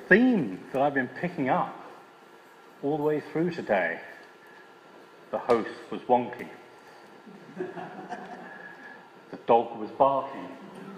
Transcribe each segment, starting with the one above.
theme that I've been picking up all the way through today. The host was wonky. The dog was barking.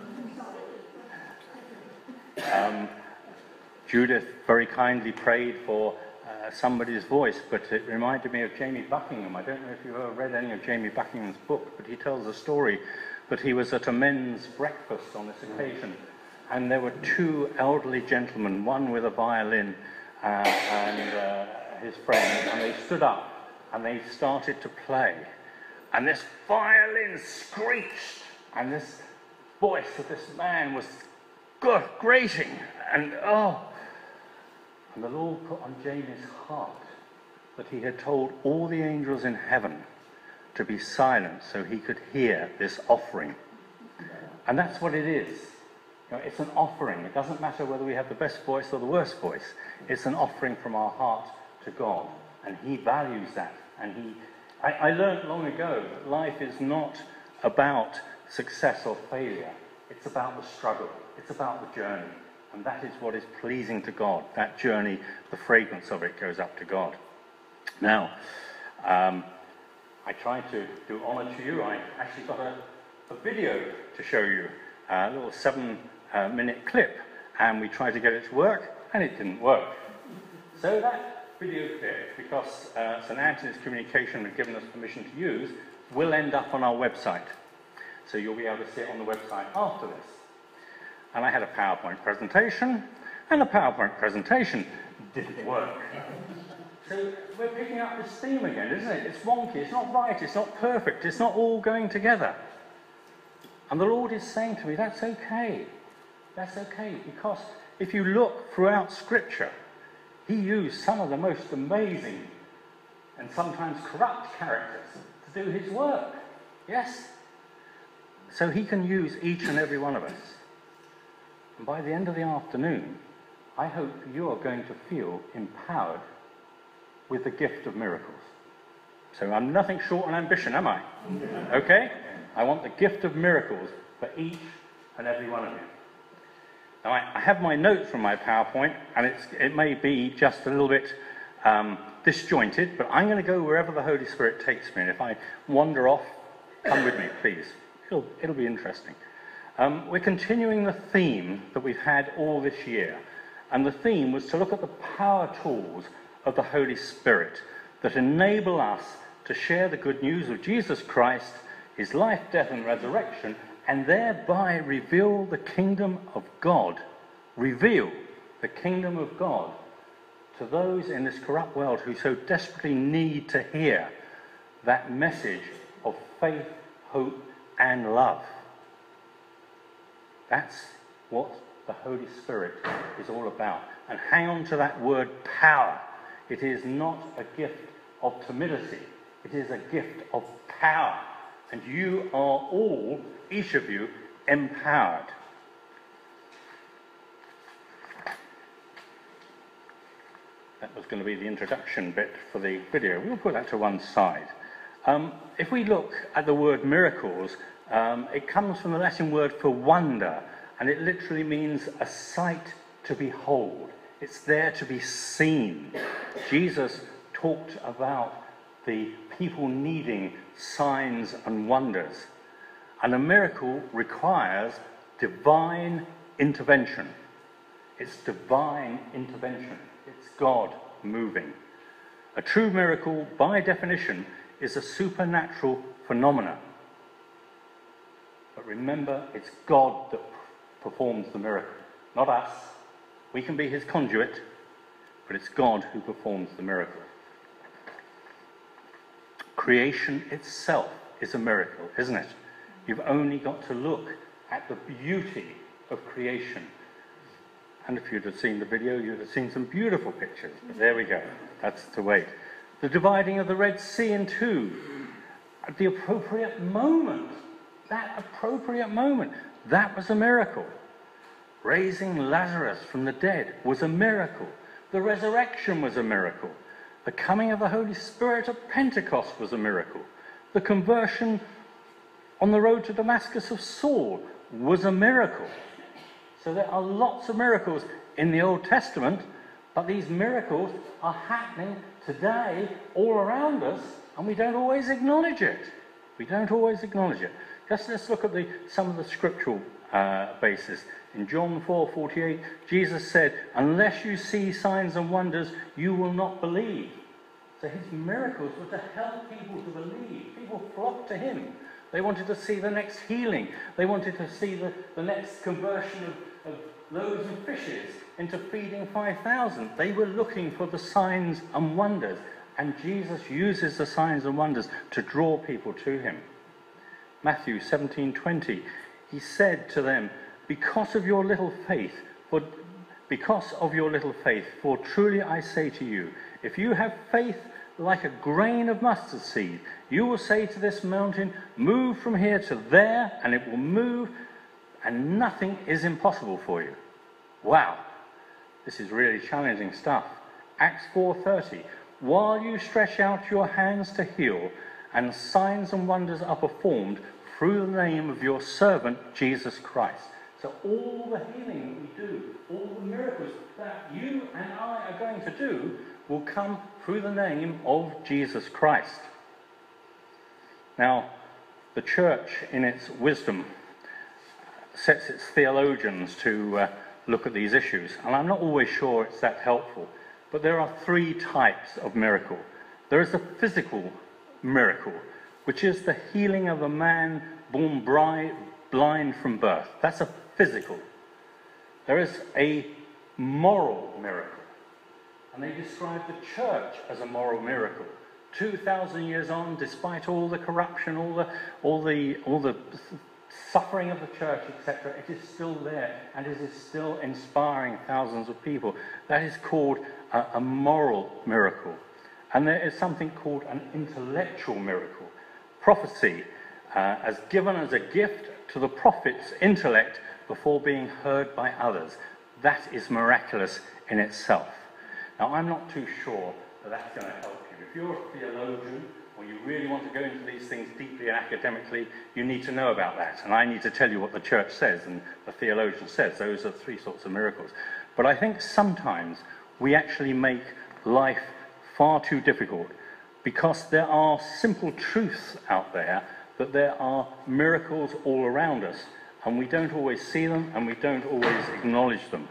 Judith very kindly prayed for somebody's voice, but it reminded me of Jamie Buckingham. I don't know if you've ever read any of Jamie Buckingham's book, but he tells a story that he was at a men's breakfast on this occasion, and there were two elderly gentlemen, one with a violin and his friend, and they stood up and they started to play, and this violin screeched, and this voice of this man was grating, and the Lord put on Jamie's heart that he had told all the angels in heaven to be silent so he could hear this offering. And that's what it is. You know, it's an offering. It doesn't matter whether we have the best voice or the worst voice. It's an offering from our heart to God. And he values that. And I learned long ago that life is not about success or failure. It's about the struggle. It's about the journey. And that is what is pleasing to God. That journey, the fragrance of it goes up to God. Now, I tried to do honour to you. I actually got a video to show you, a little 7-minute clip, and we tried to get it to work, and it didn't work. So that video clip, because St Anthony's Communication had given us permission to use, will end up on our website. So you'll be able to see it on the website after this. And I had a PowerPoint presentation, and the PowerPoint presentation didn't work. So we're picking up this theme again, isn't it? It's wonky, it's not right, it's not perfect, it's not all going together. And the Lord is saying to me, that's okay. That's okay, because if you look throughout Scripture, he used some of the most amazing and sometimes corrupt characters to do his work. Yes? So he can use each and every one of us. And by the end of the afternoon, I hope you are going to feel empowered with the gift of miracles. So I'm nothing short on ambition, am I? Okay? I want the gift of miracles for each and every one of you. Now, I have my notes from my PowerPoint, and it may be just a little bit disjointed, but I'm going to go wherever the Holy Spirit takes me. And if I wander off, come with me, please. It'll be interesting. We're continuing the theme that we've had all this year. And the theme was to look at the power tools of the Holy Spirit that enable us to share the good news of Jesus Christ, his life, death, and resurrection, and thereby reveal the kingdom of God. Reveal the kingdom of God to those in this corrupt world who so desperately need to hear that message of faith, hope, and love. That's what the Holy Spirit is all about. And hang on to that word power. It is not a gift of timidity. It is a gift of power. And you are all, each of you, empowered. That was going to be the introduction bit for the video. We'll put that to one side. If we look at the word miracles, it comes from the Latin word for wonder, and it literally means a sight to behold. It's there to be seen. Jesus talked about the people needing signs and wonders. And a miracle requires divine intervention. It's divine intervention. It's God moving. A true miracle, by definition, is a supernatural phenomenon. But remember, it's God that performs the miracle, not us. We can be his conduit, but it's God who performs the miracle. Creation itself is a miracle, isn't it? You've only got to look at the beauty of creation. And if you'd have seen the video, you'd have seen some beautiful pictures. But there we go. That's the way. The dividing of the Red Sea in two. At the appropriate moment. That appropriate moment. That was a miracle. Raising Lazarus from the dead was a miracle. The resurrection was a miracle. The coming of the Holy Spirit at Pentecost was a miracle. The conversion on the road to Damascus of Saul was a miracle. So there are lots of miracles in the Old Testament, but these miracles are happening today all around us, and we don't always acknowledge it. We don't always acknowledge it. Just let's look at some of the scriptural basis. In John 4:48, Jesus said, "Unless you see signs and wonders, you will not believe." So his miracles were to help people to believe. People flocked to him. They wanted to see the next healing. They wanted to see the next conversion of loaves and fishes into feeding 5,000. They were looking for the signs and wonders. And Jesus uses the signs and wonders to draw people to him. Matthew 17:20, he said to them, because of your little faith, for truly I say to you, if you have faith like a grain of mustard seed, you will say to this mountain, move from here to there, and it will move, and nothing is impossible for you. Wow, this is really challenging stuff. Acts 4:30, while you stretch out your hands to heal, and signs and wonders are performed through the name of your servant Jesus Christ. So all the healing that we do, all the miracles that you and I are going to do, will come through the name of Jesus Christ. Now, the church, in its wisdom, sets its theologians to look at these issues. And I'm not always sure it's that helpful. But there are three types of miracle. There is the physical miracle, which is the healing of a man born blind from birth. That's a physical. There is a moral miracle. And they describe the church as a moral miracle. 2,000 years on, despite all the corruption, all the suffering of the church, etc., it is still there, and it is still inspiring thousands of people. That is called a moral miracle. And there is something called an intellectual miracle. Prophecy, as given as a gift to the prophet's intellect before being heard by others. That is miraculous in itself. Now, I'm not too sure that that's going to help you. If you're a theologian, or you really want to go into these things deeply and academically, you need to know about that. And I need to tell you what the church says and the theologian says. Those are three sorts of miracles. But I think sometimes we actually make life far too difficult, because there are simple truths out there that there are miracles all around us, and we don't always see them and we don't always acknowledge them.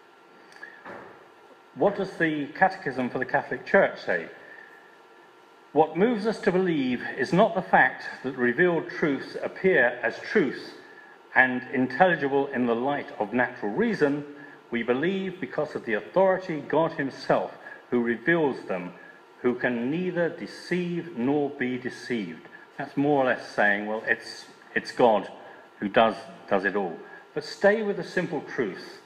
What does the Catechism for the Catholic Church say? What moves us to believe is not the fact that revealed truths appear as truths and intelligible in the light of natural reason. We believe because of the authority God himself who reveals them, who can neither deceive nor be deceived. That's more or less saying, well, it's God who does it all. But stay with the simple truth.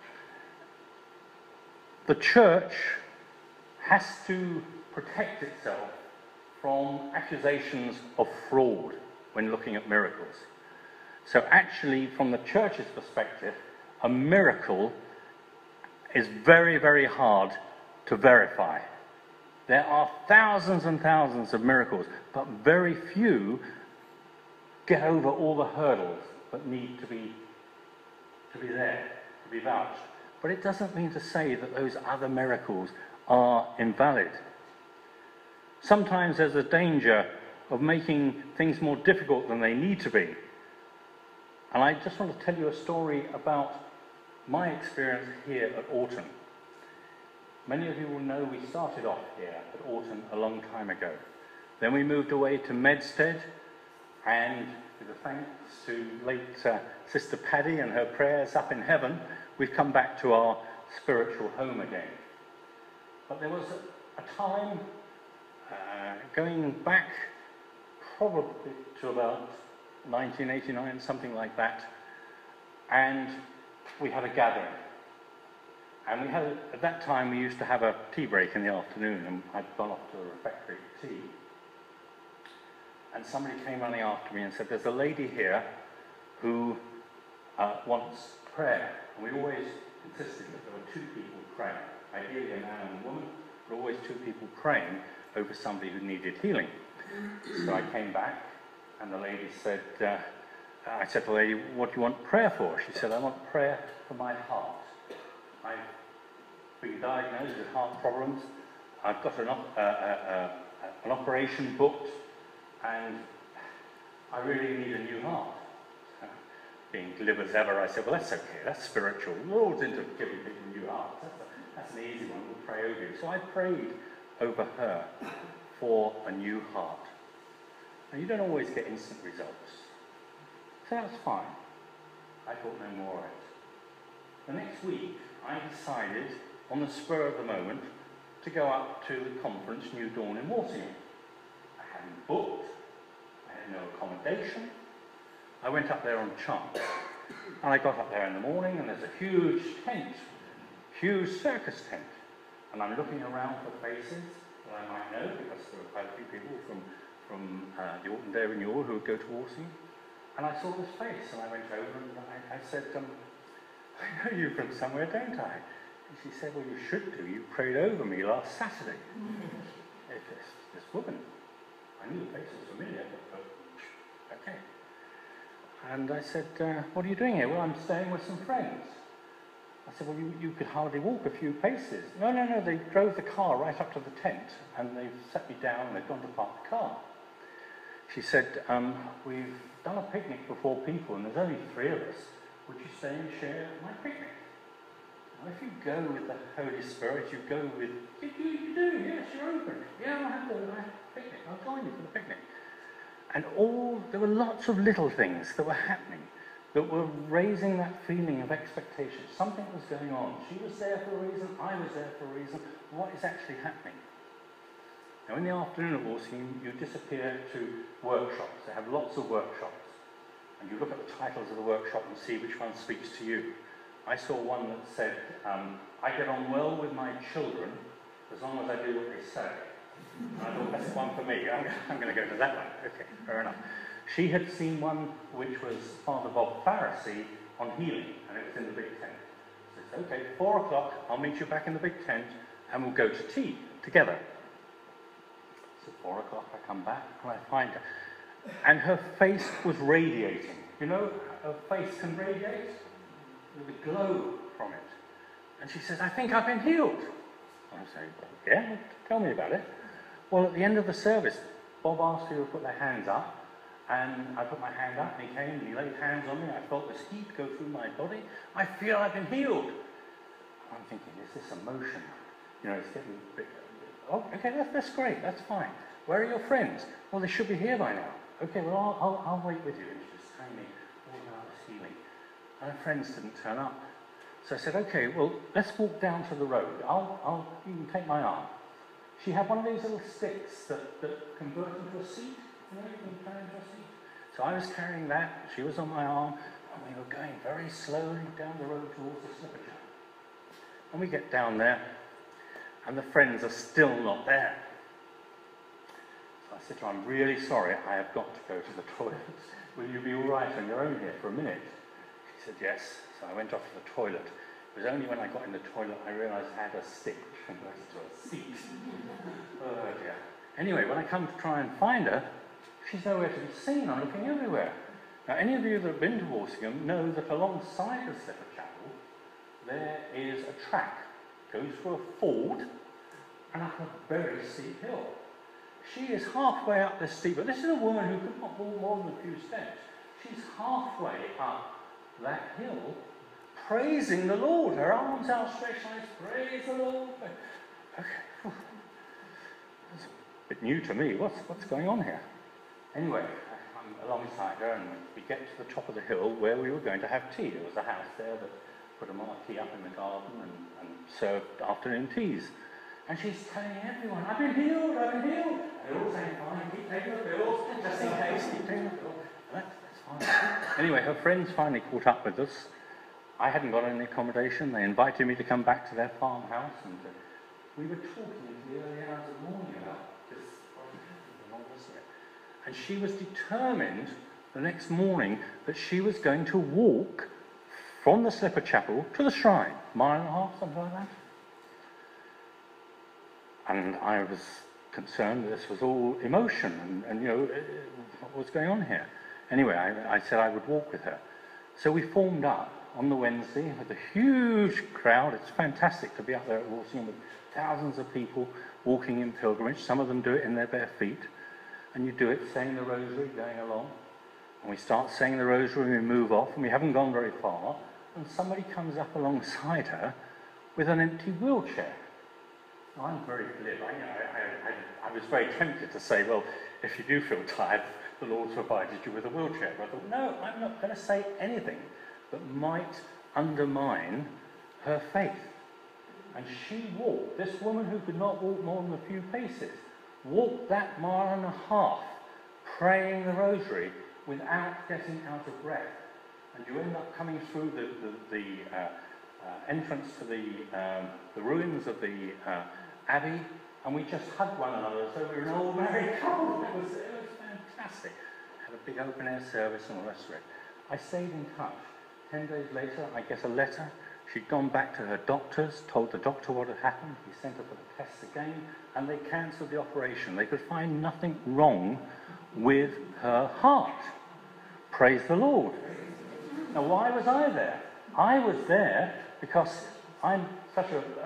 The church has to protect itself from accusations of fraud when looking at miracles. So actually, from the church's perspective, a miracle is very, very hard to verify. There are thousands and thousands of miracles, but very few get over all the hurdles that need to be there, to be vouched. But it doesn't mean to say that those other miracles are invalid. Sometimes there's a danger of making things more difficult than they need to be. And I just want to tell you a story about my experience here at Orton. Many of you will know we started off here at Orton a long time ago. Then we moved away to Medstead, and with a thanks to late Sister Paddy and her prayers up in heaven, we've come back to our spiritual home again. But there was a time going back probably to about 1989, something like that, and we had a gathering. And at that time we used to have a tea break in the afternoon, and I'd gone off to a refectory tea. And somebody came running after me and said, there's a lady here who wants prayer. And we always insisted that there were two people praying, ideally a man and a woman, but always two people praying over somebody who needed healing. So I came back, and the lady said, I said to the lady, what do you want prayer for? She said, I want prayer for my heart. I've been diagnosed with heart problems. I've got an operation booked, and I really need a new heart. Being glib as ever, I said, well, that's okay, that's spiritual. The Lord's into giving people new hearts. That's an easy one, we'll pray over you. So I prayed over her for a new heart. Now, you don't always get instant results. So that was fine. I thought no more of it. The next week, I decided, on the spur of the moment, to go up to the conference New Dawn in Walsingham. I hadn't booked, I had no accommodation. I went up there on chance. And I got up there in the morning, and there's a huge tent, huge circus tent. And I'm looking around for faces that I might know, because there were quite a few people from the Autumn Day Renewal who would go to Walsingham. And I saw this face, and I went over and I said, I know you from somewhere, don't I? And she said, well, you should do. You prayed over me last Saturday. This woman. I knew the face was familiar, but okay. And I said, what are you doing here? Well, I'm staying with some friends. I said, well, you could hardly walk a few paces. No, they drove the car right up to the tent, and they've set me down, and they've gone to park the car. She said, we've done a picnic for 4 people, and there's only 3 of us. Would you stay and share my picnic? Now, if you go with the Holy Spirit, you go with, you do, yes, you're open. Yeah, I'll have a picnic. I'll join you for the picnic. And there were lots of little things that were happening that were raising that feeling of expectation. Something was going on. She was there for a reason, I was there for a reason. What is actually happening? Now, in the afternoon at Walsingham, you disappear to workshops. They have lots of workshops. And you look at the titles of the workshop and see which one speaks to you. I saw one that said, I get on well with my children as long as I do what they say. And I thought, that's the one for me. I'm going to go to that one. Okay, fair enough. She had seen one which was Father Bob Pharisee on healing, and it was in the big tent. She said, okay, 4 o'clock, I'll meet you back in the big tent, and we'll go to tea together. So 4 o'clock, I come back, and I find her. And her face was radiating. You know, her face can radiate with a glow from it. And she says, I think I've been healed. I say, yeah, tell me about it. Well, at the end of the service, Bob asked people to put their hands up, and I put my hand up, and he came and he laid hands on me. I felt this heat go through my body. I feel I've been healed. I'm thinking, is this emotion? You know, it's getting a bit, oh, okay, that's great, that's fine. Where are your friends? Well, they should be here by now. Okay, well, I'll wait with you. And she was telling me all about this healing. And her friends didn't turn up. So I said, okay, well, let's walk down to the road. You can take my arm. She had one of those little sticks that convert into a seat. You know, you can turn into a seat. So I was carrying that. She was on my arm. And we were going very slowly down the road towards the slipper channel. And we get down there, and the friends are still not there. So I said to her, I'm really sorry, I have got to go to the toilet. Will you be all right on your own here for a minute? She said, yes. So I went off to the toilet. It was only when I got in the toilet I realised I had a stick which converted to a seat. Oh dear. Anyway, when I come to try and find her, she's nowhere to be seen. I'm looking everywhere. Now, any of you that have been to Walsingham know that alongside the Slipper Chapel, there is a track. It goes through a ford and up a very steep hill. She is halfway up this steep, but this is a woman who could not walk more than a few steps. She's halfway up that hill, praising the Lord. Her arms outstretched, like, praise the Lord. Okay. It's a bit new to me. What's going on here? Anyway, I'm alongside her, and we get to the top of the hill where we were going to have tea. There was a house there that put a marquee up in the garden and served afternoon teas. And she's telling everyone, I've been healed, I've been healed. And they're all saying, fine, keep taking the pills, just in case, keep taking the pills. That's fine. Anyway, her friends finally caught up with us. I hadn't got any accommodation. They invited me to come back to their farmhouse, and we were talking into the early hours of the morning about this. And she was determined the next morning that she was going to walk from the Slipper Chapel to the shrine, 1.5 miles, something like that. And I was concerned that this was all emotion and you know, what was going on here. Anyway, I said I would walk with her. So we formed up on the Wednesday with a huge crowd. It's fantastic to be up there at Walsingham with thousands of people walking in pilgrimage. Some of them do it in their bare feet. And you do it saying the rosary, going along. And we start saying the rosary and we move off, and we haven't gone very far, and somebody comes up alongside her with an empty wheelchair. Now, I'm very glib. I was very tempted to say, well, if you do feel tired, the Lord's provided you with a wheelchair. But I thought, no, I'm not going to say anything that might undermine her faith. And she walked, this woman who could not walk more than a few paces, walked that 1.5 miles praying the rosary without getting out of breath. And you end up coming through the entrance to the ruins of the abbey, and we just hugged one another as though we were an old married couple. It was fantastic. Had a big open air service and all the rest of it. I stayed in touch. 10 days later, I get a letter. She'd gone back to her doctors, told the doctor what had happened. He sent her for the tests again, and they cancelled the operation. They could find nothing wrong with her heart. Praise the Lord. Now, why was I there? I was there because I'm such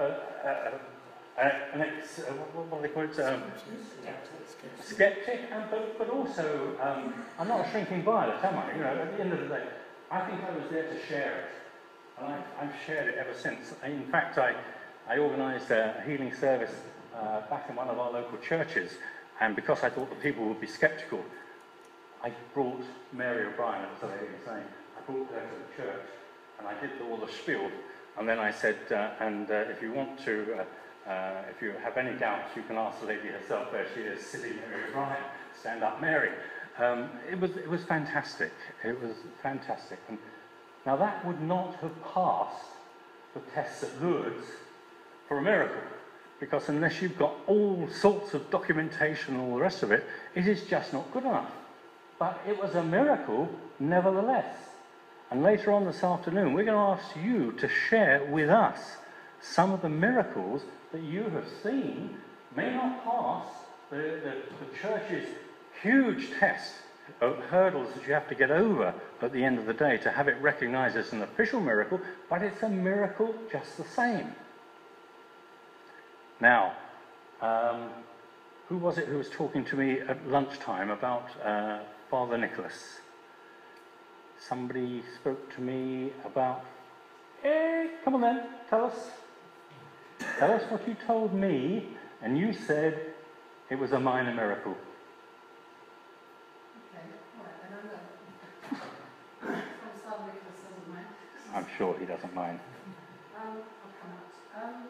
what do they call it? Skeptic, but also I'm not a shrinking violet, am I? You know, at the end of the day, I think I was there to share it, and I've shared it ever since. In fact, I organised a healing service back in one of our local churches, and because I thought the people would be sceptical, I brought Mary O'Brien, as the lady was saying, I brought her to the church, and I did all the spiel, and then I said, if you want to, if you have any doubts, you can ask the lady herself. There she is, sitting Mary O'Brien, stand up Mary. It was fantastic. It was fantastic. And now that would not have passed the tests at Lourdes for a miracle, because unless you've got all sorts of documentation and all the rest of it, it is just not good enough. But it was a miracle nevertheless. And later on this afternoon, we're going to ask you to share with us some of the miracles that you have seen may not pass the church's huge test of hurdles that you have to get over at the end of the day to have it recognised as an official miracle, but it's a miracle just the same. Now, who was it who was talking to me at lunchtime about Father Nicholas? Somebody spoke to me about... Hey, come on then, tell us. Tell us what you told me, and you said it was a minor miracle. Okay, all right, then I'm going. Father Nicholas doesn't mind. I'm sure he doesn't mind. I'll come out.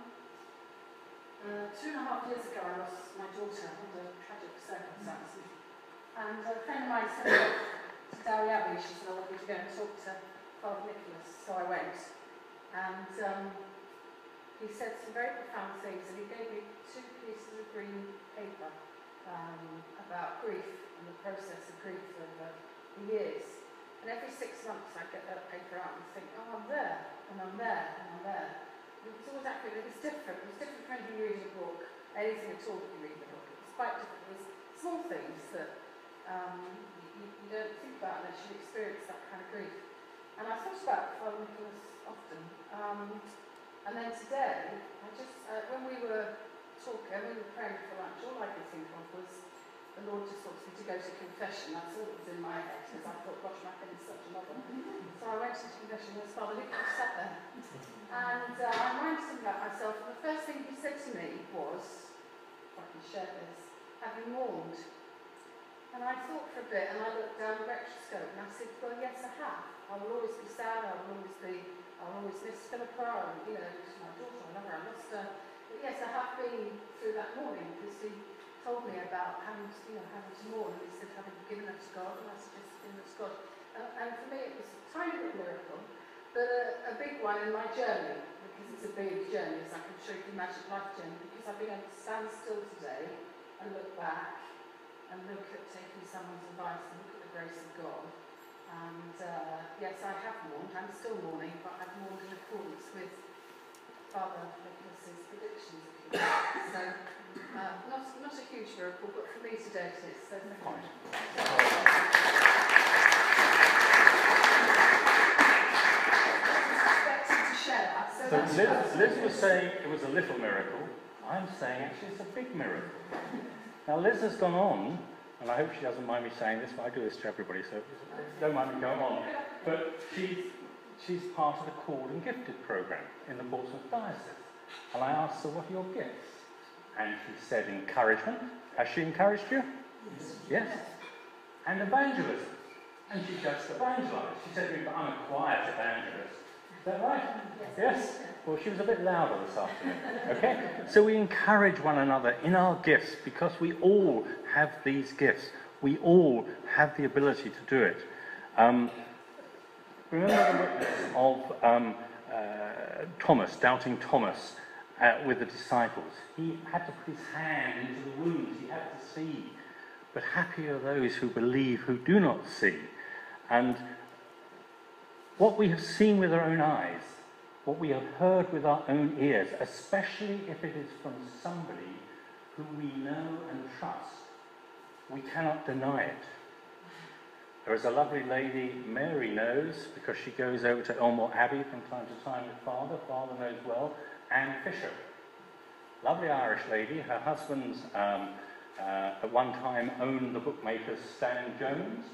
2.5 years ago, I lost my daughter under tragic circumstances. And a friend of mine sent me to Dowie Abbey. She said, I want you to go and talk to Father Nicholas. So I went. And he said some very profound things. And he gave me 2 pieces of green paper about grief and the process of grief over the years. And every 6 months I'd get that paper out and think, oh, I'm there, and I'm there, and I'm there. It was always accurate. It was different. It was different from anything you read in a book, anything at all that you read in a book. It was quite different. It was small things that you don't think about unless you experience that kind of grief. And I thought about Father Nicholas often. And then today, I just, when we were talking, we were praying for lunch, all I could think of was the Lord just wants me to go to confession. That's all that was in my head, because I thought, gosh, my head is such a mother. So I went to confession, and there's Father Nicholas sat there. And I reminded him about myself, and the first thing he said to me was, if I can share this, have you mourned? And I thought for a bit, and I looked down the rectoscope, and I said, well, yes, I have. I will always be sad, I'll always miss Philippa, and, you know, she's my daughter, I love her, I lost her. But yes, I have been through that mourning, because he told me about having to mourn, and he said, having given her to God, and I suggested giving her to God. And for me, it was a tiny little miracle, but a big one in my journey, because it's a big journey, as I can show you the Magic Life journey, because I've been able to stand still today and look back and look at taking someone's advice and look at the grace of God. And yes, I have mourned, I'm still mourning, but I've mourned in accordance with Father Nicholas's predictions. So, not a huge miracle, but for me today it is. So thank you. So Liz was saying it was a little miracle. I'm saying actually it's a big miracle. Now Liz has gone on, and I hope she doesn't mind me saying this, but I do this to everybody, so don't mind me going on. But she's part of the Called and Gifted program in the Portsmouth Diocese. And I asked her, what are your gifts? And she said encouragement. Has she encouraged you? Yes. And evangelism. And she just evangelized. She said to me, but I'm a quiet evangelist. Is that right? Yes? Well, she was a bit louder this afternoon. Okay? So we encourage one another in our gifts because we all have these gifts. We all have the ability to do it. Remember the witness of Thomas, doubting Thomas, with the disciples. He had to put his hand into the wounds. He had to see. But happy are those who believe, who do not see. And what we have seen with our own eyes, what we have heard with our own ears, especially if it is from somebody whom we know and trust, we cannot deny it. There is a lovely lady, Mary knows, because she goes over to Elmore Abbey from time to time with Father. Father knows well. Anne Fisher, lovely Irish lady. Her husband's at one time owned the bookmakers Stan James,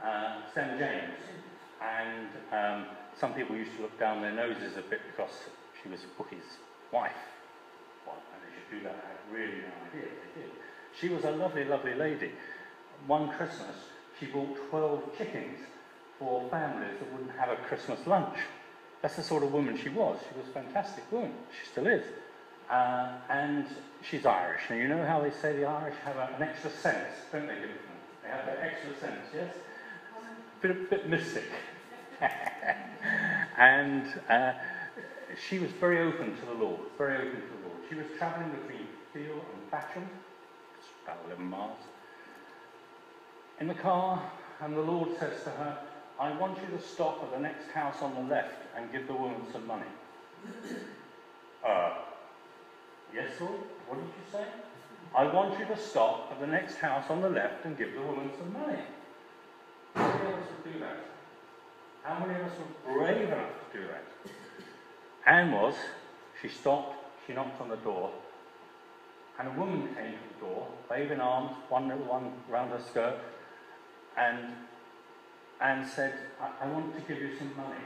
and some people used to look down their noses a bit because she was Bookie's wife. Well, and they should do that. I have really no idea. They did. She was a lovely, lovely lady. One Christmas, she bought 12 chickens for families that wouldn't have a Christmas lunch. That's the sort of woman she was. She was a fantastic woman. She still is. And she's Irish. And you know how they say the Irish have an extra sense, don't they? They have that extra sense, yes? Bit mystic. And she was very open to the Lord, very open to the Lord. She was travelling between Peel and Bacham, it's about 11 miles, in the car, and the Lord says to her, I want you to stop at the next house on the left and give the woman some money. Yes, Lord? What did you say? I want you to stop at the next house on the left and give the woman some money. How many of us would do that? How many of us were brave enough to do that? Anne was. She stopped, she knocked on the door, and a woman came to the door, babe in arms, one little one round her skirt, and said, I want to give you some money.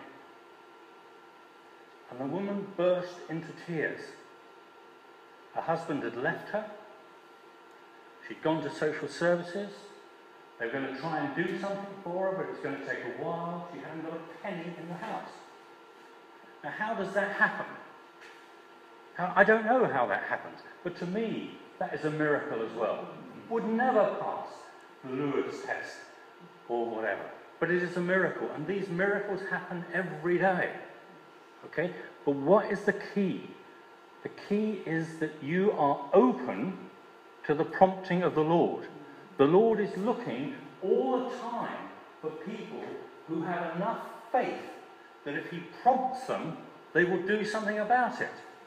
And the woman burst into tears. Her husband had left her. She'd gone to social services. They were going to try and do something for her, but it was going to take a while. She hadn't got a penny in the house. Now, how does that happen? I don't know how that happens, but to me, that is a miracle as well. Would never pass the Lourdes test or whatever. But it is a miracle, and these miracles happen every day. Okay? But what is the key? The key is that you are open to the prompting of the Lord. The Lord is looking all the time for people who have enough faith that if He prompts them, they will do something about it.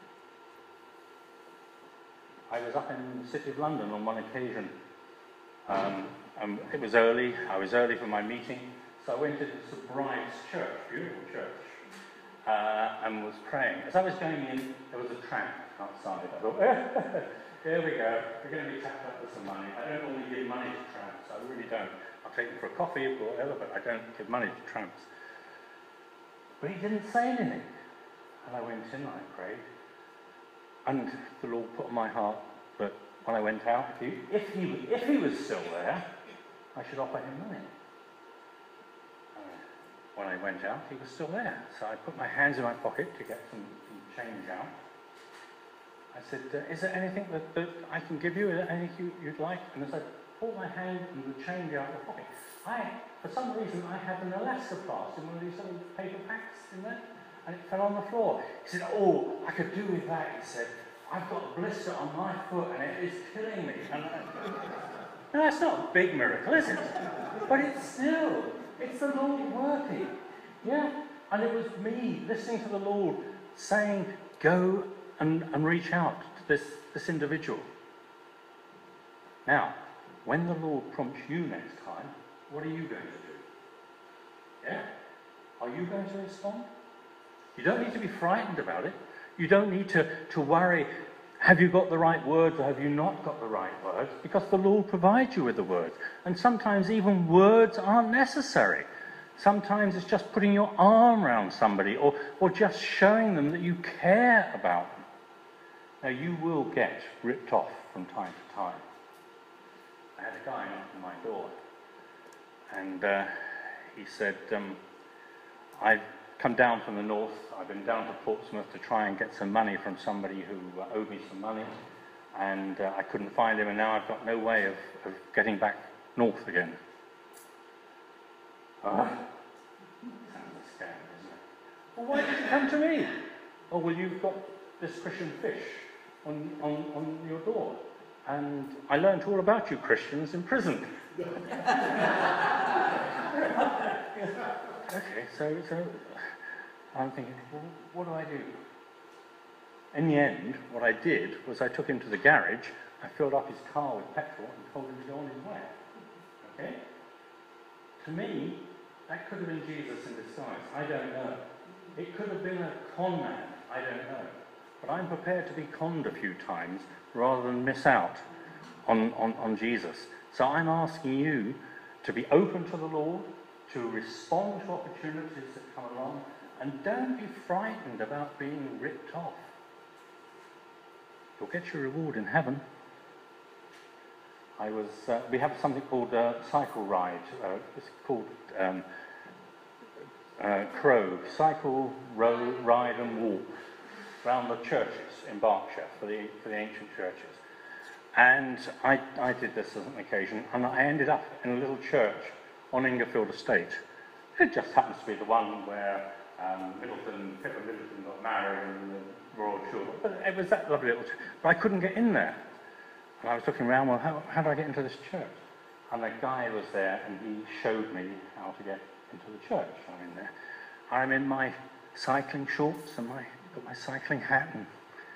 I was up in the City of London on one occasion. It was early. I was early for my meeting. So I went into St. Bride's Church, beautiful church, and was praying. As I was going in, there was a tramp outside. I thought, here we go. We're going to be tapped up with some money. I don't normally give money to tramps. I really don't. I'll take them for a coffee or whatever, but I don't give money to tramps. But he didn't say anything. And I went in and I prayed. And the Lord put on my heart that when I went out, if he was still there, I should offer him money. When I went out, he was still there. So I put my hands in my pocket to get some change out. I said, is there anything that I can give you? Is there anything you'd like? And as I pulled my hand and the change out of the pocket, for some reason, I had an elastoplast in one of these little paper packs in there, and it fell on the floor. He said, oh, I could do with that, he said. I've got a blister on my foot and it is killing me. And now, that's not a big miracle, is it? But it's the Lord working. Yeah? And it was me listening to the Lord saying, go and reach out to this individual. Now, when the Lord prompts you next time, what are you going to do? Yeah? Are you going to respond? You don't need to be frightened about it. You don't need to worry, have you got the right words or have you not got the right words? Because the Lord provides you with the words. And sometimes even words aren't necessary. Sometimes it's just putting your arm around somebody or just showing them that you care about them. Now, you will get ripped off from time to time. I had a guy knock on my door, and he said, I've come down from the north. I've been down to Portsmouth to try and get some money from somebody who owed me some money, and I couldn't find him, and now I've got no way of getting back north again. Sounds a scam, isn't it? Well, why did you come to me? Oh, well, you've got this Christian fish on your door. And I learned all about you Christians in prison. Okay, so I'm thinking, well, what do I do? In the end, what I did was I took him to the garage, I filled up his car with petrol and told him to go on his way. Okay? To me, that could have been Jesus in disguise. I don't know. It could have been a con man. I don't know. But I'm prepared to be conned a few times rather than miss out on Jesus. So I'm asking you to be open to the Lord, to respond to opportunities that come along, and don't be frightened about being ripped off. You'll get your reward in heaven. We have something called cycle ride. It's called Crow. Cycle, row, ride and walk around the churches in Berkshire for the ancient churches. And I did this as an occasion, and I ended up in a little church on Ingerfield Estate. It just happens to be the one where Pippa Middleton got married and the Royal Children. But it was that lovely little church. But I couldn't get in there. And I was looking around, well, how do I get into this church? And the guy was there, and he showed me how to get into the church. I'm in there. I'm in my cycling shorts and got my cycling hat, and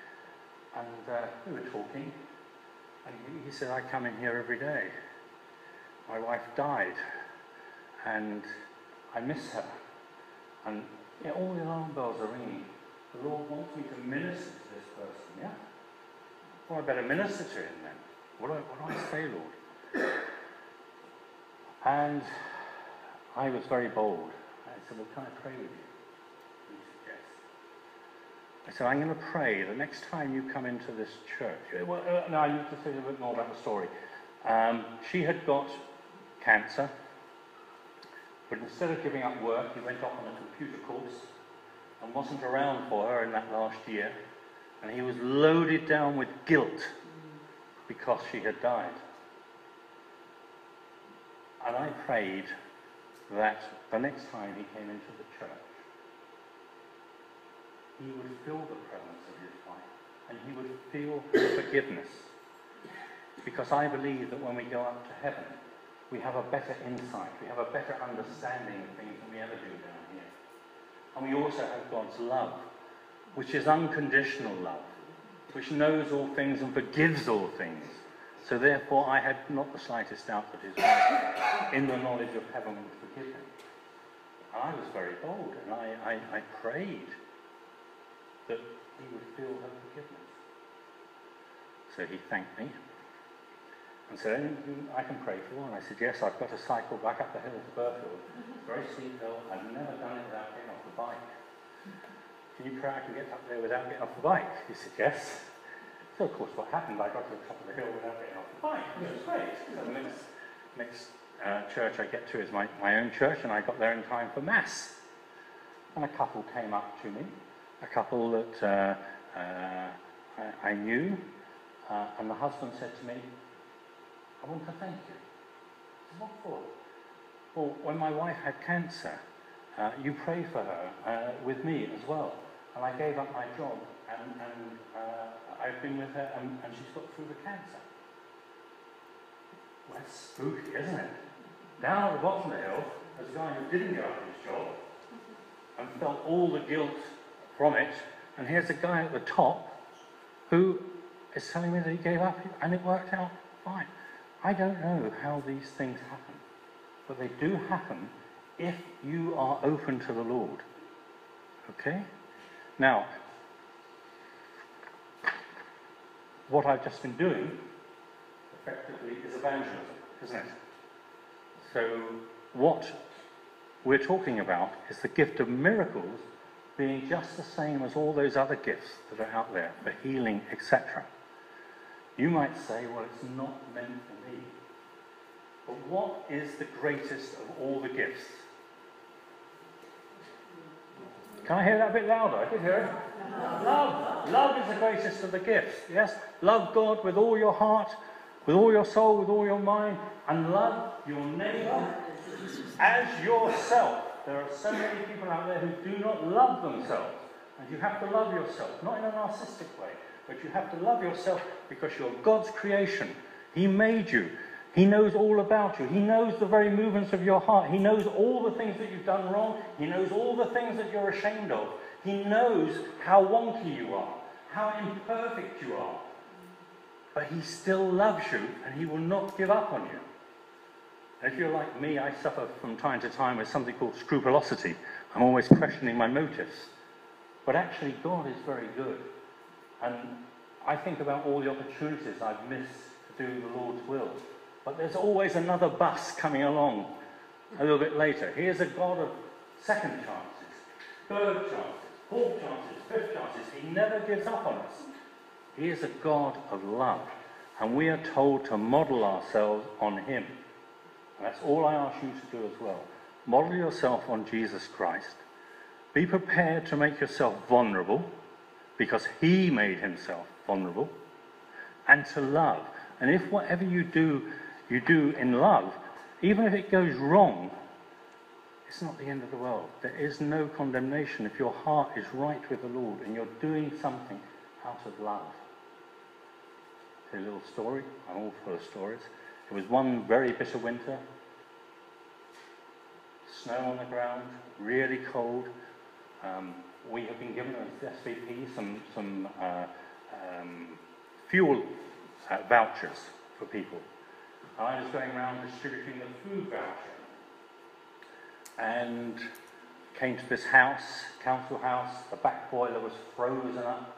we were talking. And he said, I come in here every day. My wife died, and I miss her. And all the alarm bells are ringing. The Lord wants me to minister to this person, yeah? Well, I better minister to him then. What do I say, Lord? And I was very bold. I said, well, can I pray with you? He said, yes. I said, I'm going to pray the next time you come into this church. Well, no, I need to say a bit more about the story. She had got cancer, but instead of giving up work, he went off on a computer course and wasn't around for her in that last year. And he was loaded down with guilt because she had died. And I prayed that the next time he came into the church, he would feel the presence of his wife, and he would feel forgiveness. Because I believe that when we go up to heaven, we have a better insight, we have a better understanding of things than we ever do down here. And we also have God's love, which is unconditional love, which knows all things and forgives all things. So therefore I had not the slightest doubt that his wife, in the knowledge of heaven, would forgive him. And I was very bold, and I prayed that he would feel her forgiveness. So he thanked me and said, anything I can pray for? And I said, yes, I've got to cycle back up the hill to Burfield. It's a very steep hill. I've never done it without getting off the bike. Can you pray I can get up there without getting off the bike? He said, yes. So, of course, what happened, I got to the top of the hill without getting off the bike. It was great. So the next church I get to is my own church, and I got there in time for Mass. And a couple came up to me, a couple that I knew, and the husband said to me, I want to thank you. I said, what for? Well, when my wife had cancer, you prayed for her with me as well. And I gave up my job, and I've been with her, and she's got through the cancer. Well, that's spooky, isn't it? Down at the bottom of the hill, there's a guy who didn't give up his job and felt all the guilt from it, and here's a guy at the top who is telling me that he gave up, and it worked out fine. I don't know how these things happen, but they do happen if you are open to the Lord. Okay? Now, what I've just been doing, effectively, is evangelism, isn't it? So what we're talking about is the gift of miracles being just the same as all those other gifts that are out there for healing, etc. You might say, well, it's not meant for me. But what is the greatest of all the gifts? Can I hear that a bit louder? I did hear it. Love. Love is the greatest of the gifts. Yes? Love God with all your heart, with all your soul, with all your mind, and love your neighbour as yourself. There are so many people out there who do not love themselves. And you have to love yourself, not in a narcissistic way, but you have to love yourself because you're God's creation. He made you. He knows all about you. He knows the very movements of your heart. He knows all the things that you've done wrong. He knows all the things that you're ashamed of. He knows how wonky you are, how imperfect you are. But he still loves you, and he will not give up on you. And if you're like me, I suffer from time to time with something called scrupulosity. I'm always questioning my motives. But actually, God is very good. And I think about all the opportunities I've missed to do the Lord's will. But there's always another bus coming along a little bit later. He is a God of second chances, third chances, fourth chances, fifth chances. He never gives up on us. He is a God of love. And we are told to model ourselves on him. And that's all I ask you to do as well. Model yourself on Jesus Christ. Be prepared to make yourself vulnerable, because he made himself vulnerable, and to love. And if whatever you do in love, even if it goes wrong, it's not the end of the world. There is no condemnation if your heart is right with the Lord and you're doing something out of love. A little story. I'm all full of stories. It was one very bitter winter. Snow on the ground, really cold. We have been given as SVP some fuel vouchers for people. I was going around distributing the food voucher, and came to this house, council house. The back boiler was frozen up.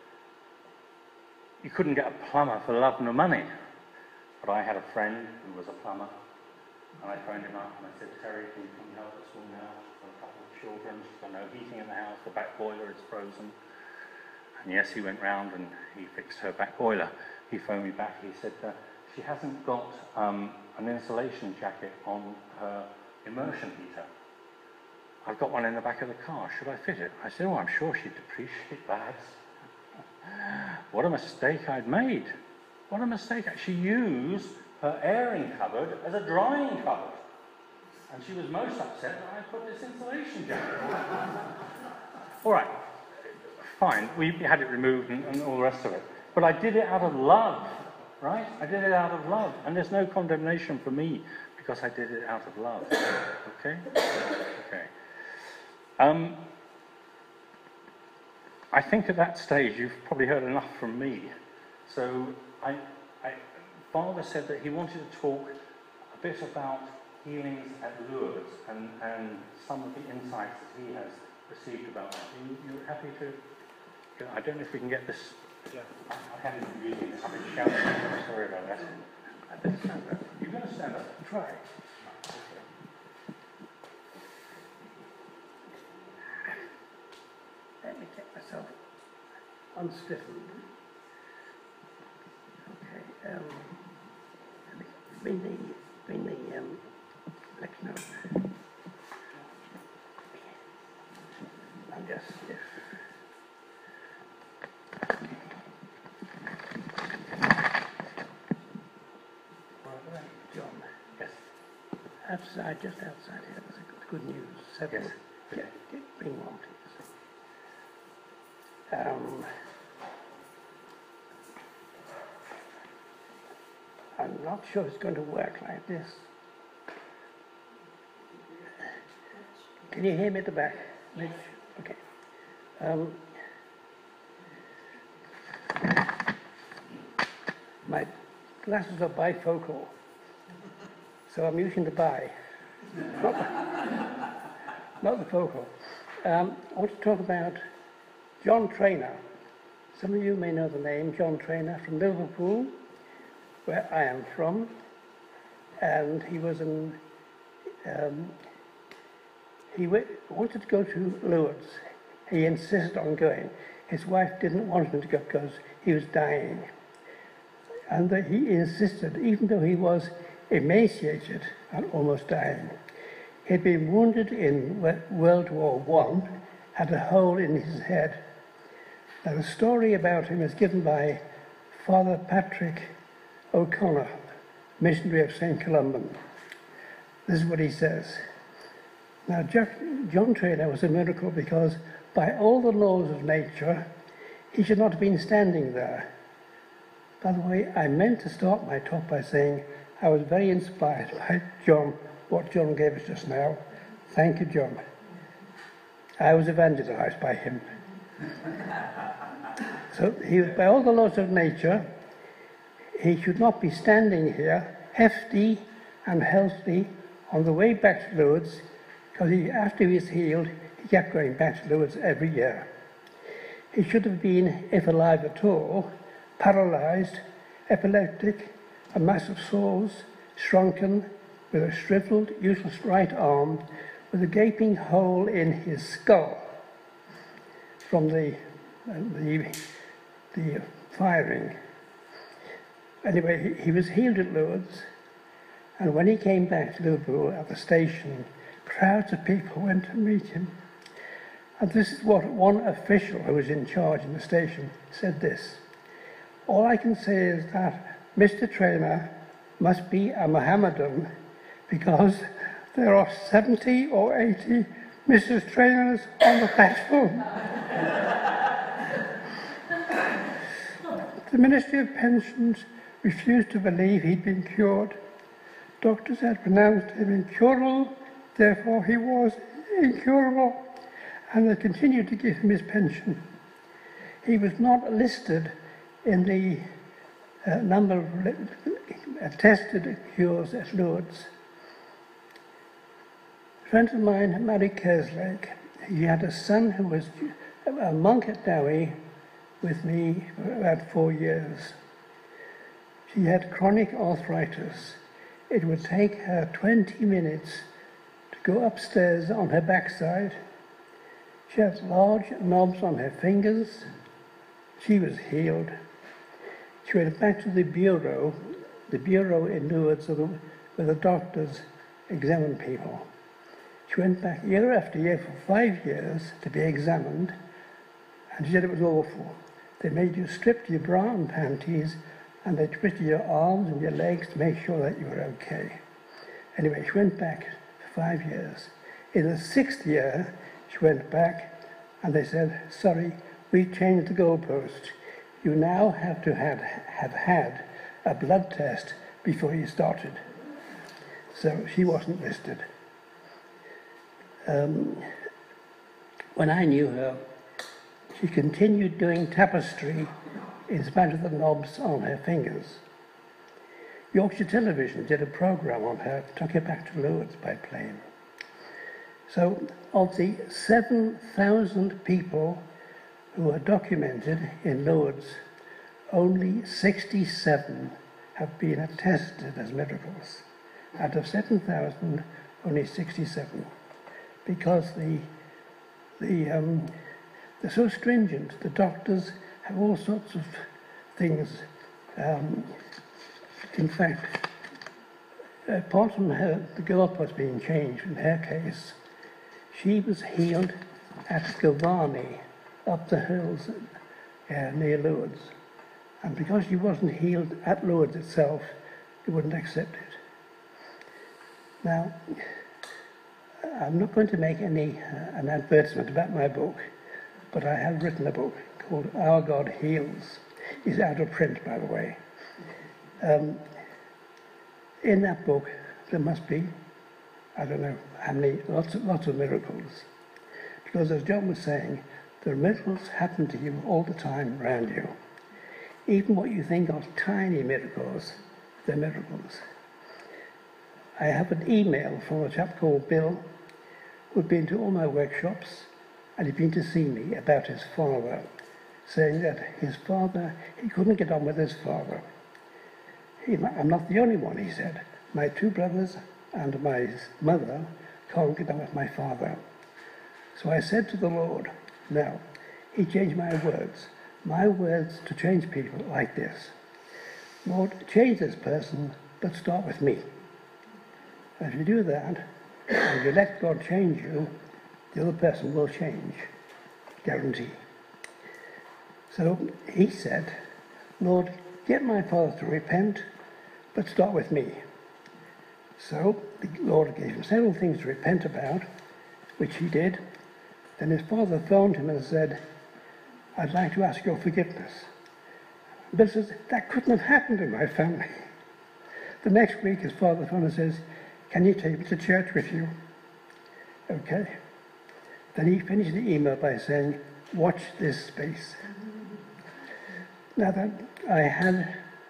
You couldn't get a plumber for love nor money. But I had a friend who was a plumber, and I phoned him up and I said, Terry, can you come help us all now? For a couple of children, there's no heating in the house, the back boiler is frozen. And yes, he went round and he fixed her back boiler. He phoned me back, he said, she hasn't got an insulation jacket on her immersion heater. I've got one in the back of the car, should I fit it? I said, oh, I'm sure she'd appreciate that. What a mistake I'd made. What a mistake. She used her airing cupboard as a drying cupboard. And she was most upset that I put this insulation jacket on. All right, fine. We had it removed and all the rest of it. But I did it out of love, right? I did it out of love. And there's no condemnation for me because I did it out of love. Okay? Okay. I think at that stage you've probably heard enough from me. So Father said that he wanted to talk a bit about healings at Lourdes and some of the insights that he has received about that. Are you happy to? I don't know if we can get this. Yeah. I haven't been using this. I've been shouting. Sorry about that. You're going to stand up. Try. Okay. Let me get myself unstiffened. Okay. Bring the lecture note. I'm just stiff. John. Yes. Outside, just outside here, there's a good news. Several. Yes. Yeah, bring one, please. I'm not sure it's going to work like this. Can you hear me at the back, Mitch? Okay. My glasses are bifocal, so I'm using the bi, not the focal. I want to talk about John Trainer. Some of you may know the name John Trainer from Liverpool, where I am from, and he was wanted to go to Lourdes. He insisted on going. His wife didn't want him to go because he was dying. And he insisted, even though he was emaciated and almost dying. He'd been wounded in World War I, had a hole in his head. Now, the story about him is given by Father Patrick O'Connor, missionary of St. Columban. This is what he says. Now, John Trainer was a miracle because by all the laws of nature, he should not have been standing there. By the way, I meant to start my talk by saying I was very inspired by what John gave us just now. Thank you, John. I was evangelized by him. So, by all the laws of nature, he should not be standing here, hefty and healthy, on the way back to Lourdes, because after he was healed, he kept going back to Lourdes every year. He should have been, if alive at all, paralyzed, epileptic, a mass of sores, shrunken, with a shriveled, useless right arm, with a gaping hole in his skull from the firing. Anyway, he was healed at Lourdes, and when he came back to Liverpool at the station, crowds of people went to meet him. And this is what one official who was in charge in the station said this: "All I can say is that Mr. Trainer must be a Mohammedan because there are 70 or 80 Mrs. Trainers on the platform." The Ministry of Pensions refused to believe he'd been cured. Doctors had pronounced him incurable, therefore he was incurable, and they continued to give him his pension. He was not listed in the number of attested cures at Lourdes. A friend of mine, Mary Kerslake, he had a son who was a monk at Dowie with me for about 4 years. She had chronic arthritis. It would take her 20 minutes to go upstairs on her backside. She had large knobs on her fingers. She was healed. She went back to the bureau in Lourdes where the doctors examine people. She went back year after year for 5 years to be examined, and she said it was awful. They made you strip your bra and panties, and they twisted your arms and your legs to make sure that you were okay. Anyway, she went back for 5 years. In the 6th year, she went back, and they said, "Sorry, we changed the goalpost. You now have to have had a blood test before you started." So she wasn't listed. When I knew her, she continued doing tapestry in spite of the knobs on her fingers. Yorkshire Television did a programme on her, took her back to Lourdes by plane. So, of the 7,000 people who are documented in Lourdes, only 67 have been attested as miracles. Out of 7,000, only 67. Because they're so stringent. The doctors have all sorts of things. In fact, apart from the goalpost being changed in her case, she was healed at Govanni, up the hills near Lourdes. And because she wasn't healed at Lourdes itself, they wouldn't accept it. Now, I'm not going to make an advertisement about my book, but I have written a book called Our God Heals. It's out of print, by the way. In that book, there must be, I don't know how many, lots of miracles. Because as John was saying, the miracles happen to you all the time around you. Even what you think are tiny miracles, they're miracles. I have an email from a chap called Bill, who'd been to all my workshops, and he'd been to see me about his father, saying that his father, he couldn't get on with his father. I'm not the only one, he said. My two brothers and my mother can't get on with my father. So I said to the Lord, now, he changed my words to change people like this. Lord, change this person, but start with me. If you do that, and you let God change you, the other person will change. Guarantee. So he said, Lord, get my father to repent, but start with me. So the Lord gave him several things to repent about, which he did. Then his father phoned him and said, I'd like to ask your forgiveness. But says, that couldn't have happened in my family. The next week his father phoned and says, can you take me to church with you? Okay. Then he finished the email by saying, watch this space. Now that I had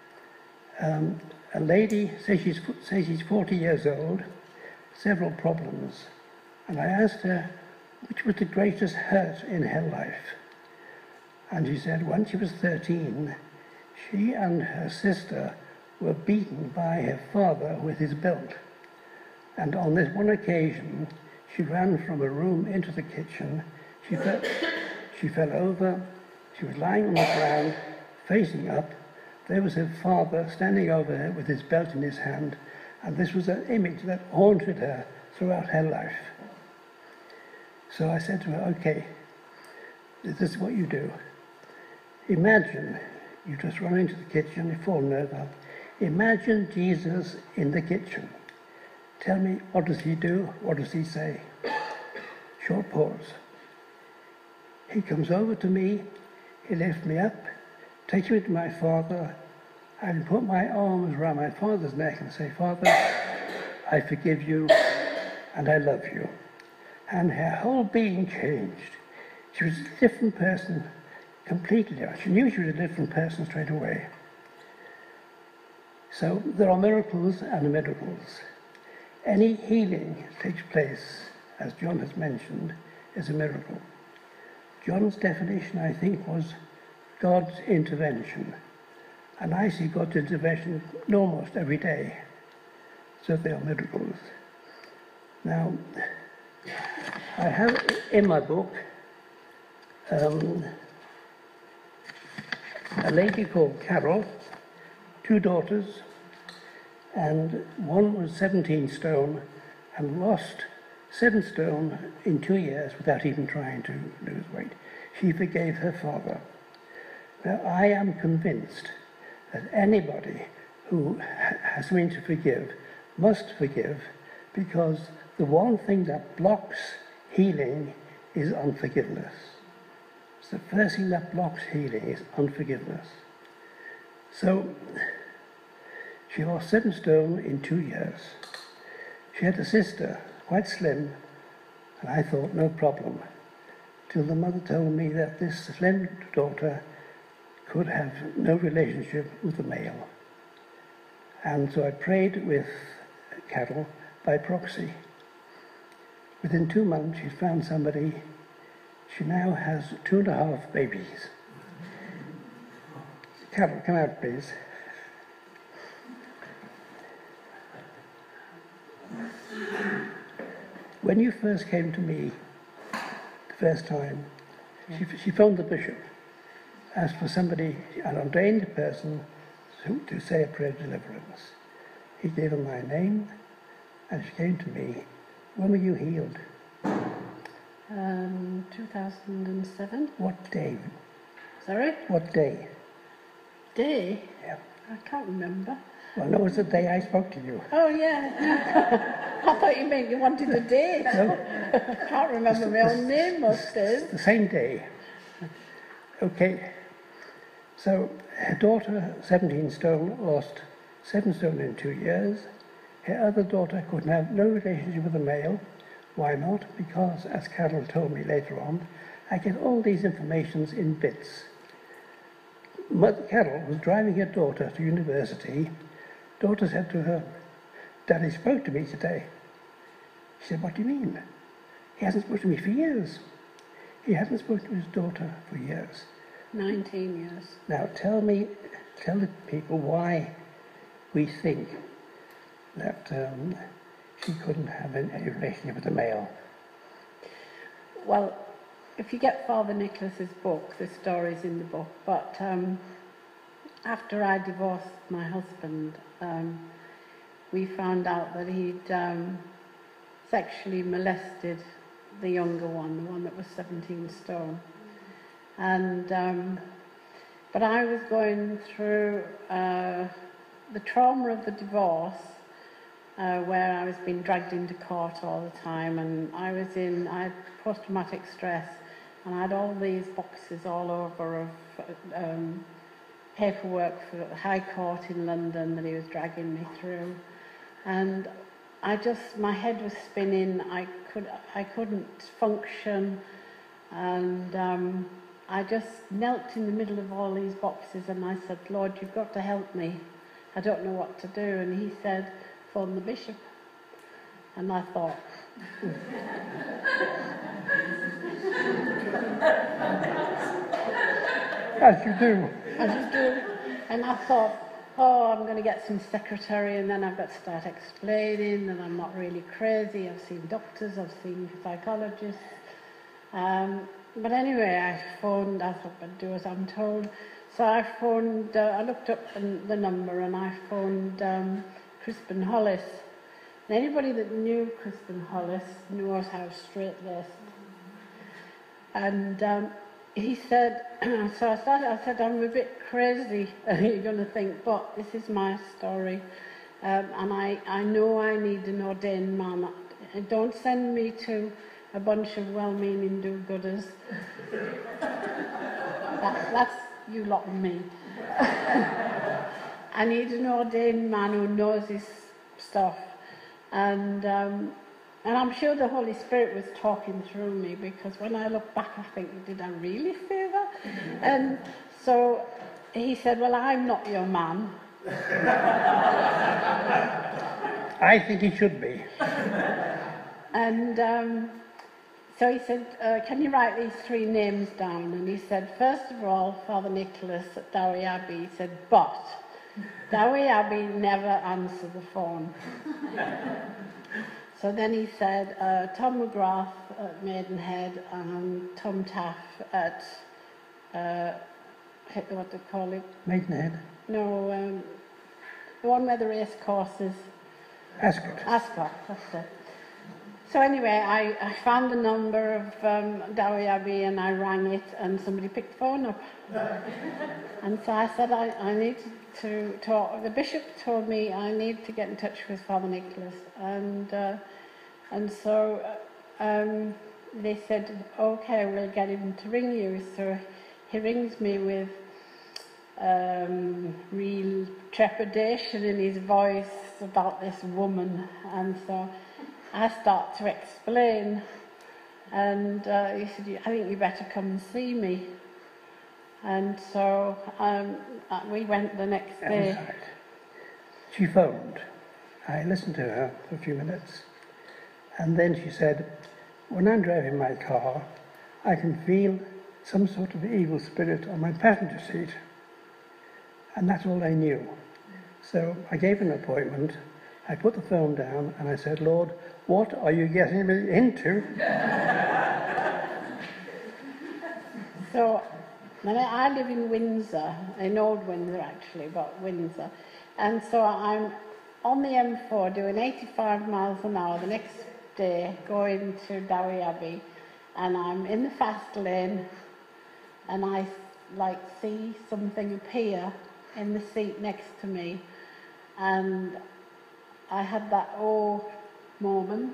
a lady, say she's 40 years old, several problems, and I asked her which was the greatest hurt in her life. And she said when she was 13, she and her sister were beaten by her father with his belt. And on this one occasion, she ran from a room into the kitchen. She fell over. She was lying on the ground, facing up. There was her father standing over her with his belt in his hand, and this was an image that haunted her throughout her life. So I said to her, okay, this is what you do. Imagine you just run into the kitchen, you've fallen over. Imagine Jesus in the kitchen. Tell me, what does he do? What does he say? Short pause. He comes over to me, he lifts me up, takes me to my father, and put my arms around my father's neck and say, Father, I forgive you and I love you. And her whole being changed. She was a different person completely. She knew she was a different person straight away. So there are miracles and miracles. Any healing that takes place, as John has mentioned, is a miracle. John's definition, I think, was God's intervention. And I see God's intervention almost every day. So they are miracles. Now, I have in my book a lady called Carol, two daughters, and one was 17 stone and lost 7 stone in 2 years without even trying to lose weight. She forgave her father. Now, I am convinced that anybody who has something to forgive must forgive, because the one thing that blocks healing is unforgiveness. It's the first thing that blocks healing is unforgiveness. So, she lost 7 stone in 2 years. She had a sister, quite slim, and I thought no problem, till the mother told me that this slim daughter could have no relationship with a male. And so I prayed with Carol by proxy. Within 2 months, she found somebody. She now has 2.5 babies. Carol, come out, please. When you first came to me the first time, she phoned the bishop, asked for somebody, an ordained person, to say a prayer of deliverance. He gave her my name, and she came to me. When were you healed? 2007. What day? Sorry? What day? Day? Yeah. I can't remember. Well, no, it was the day I spoke to you. Oh, yeah. I thought you meant you wanted a day. No, I can't remember my own name most days. the same day. Okay. So her daughter, 17 stone, lost 7 stone in 2 years. Her other daughter could have no relationship with a male. Why not? Because, as Carol told me later on, I get all these informations in bits. Mother Carol was driving her daughter to university. Daughter said to her, Daddy spoke to me today. She said, what do you mean? He hasn't spoken to me for years. He hasn't spoken to his daughter for years. 19 years. Now tell the people why we think that she couldn't have a relationship with a male. Well, if you get Father Nicholas's book, the story's in the book, but after I divorced my husband, we found out that he'd sexually molested the younger one, the one that was 17 stone. And but I was going through the trauma of the divorce, where I was being dragged into court all the time, and I had post-traumatic stress, and I had all these boxes all over of paperwork for the High Court in London that he was dragging me through, and my head was spinning. I couldn't function, and I just knelt in the middle of all these boxes and I said, Lord, you've got to help me. I don't know what to do. And he said, phone the bishop. And I thought, As you do. As you do. And I thought, oh, I'm going to get some secretary, and then I've got to start explaining that I'm not really crazy. I've seen doctors, I've seen psychologists. But anyway, I thought I'd do as I'm told. So I phoned, I looked up the number and I phoned Crispin Hollis. And anybody that knew Crispin Hollis knows how straight-laced. And he said, so I said, I'm a bit crazy, you're going to think, but this is my story. And I know I need an ordained man. Don't send me to a bunch of well-meaning do-gooders. That's you lot and me. I need an ordained man who knows his stuff. And I'm sure the Holy Spirit was talking through me, because when I look back, I think, did I really say that? And so he said, well, I'm not your man. I think he should be. And so he said, can you write these 3 names down? And he said, first of all, Father Nicholas at Dowie Abbey. He said, but Dowie Abbey never answered the phone. So then he said, Tom McGrath at Maidenhead and Tom Taff at, what do they call it? Maidenhead? No, the one where the race course is. Ascot. Ascot, that's it. So anyway, I found the number of Dowie Abbey and I rang it, and somebody picked the phone up. And so I said, I need to talk. The bishop told me I need to get in touch with Father Nicholas. And so they said, okay, we'll get him to ring you. So he rings me with real trepidation in his voice about this woman. And so I start to explain, and he said, I think you better come and see me. And so we went the next day. That was right. She phoned. I listened to her for a few minutes, and then she said, when I'm driving my car, I can feel some sort of evil spirit on my passenger seat. And that's all I knew. So I gave an appointment. I put the phone down and I said, Lord, what are you getting me into? So I live in Windsor, in Old Windsor actually, but Windsor. And so I'm on the M4 doing 85 miles an hour the next day going to Dowie Abbey, and I'm in the fast lane and I see something appear in the seat next to me, and I had that moment,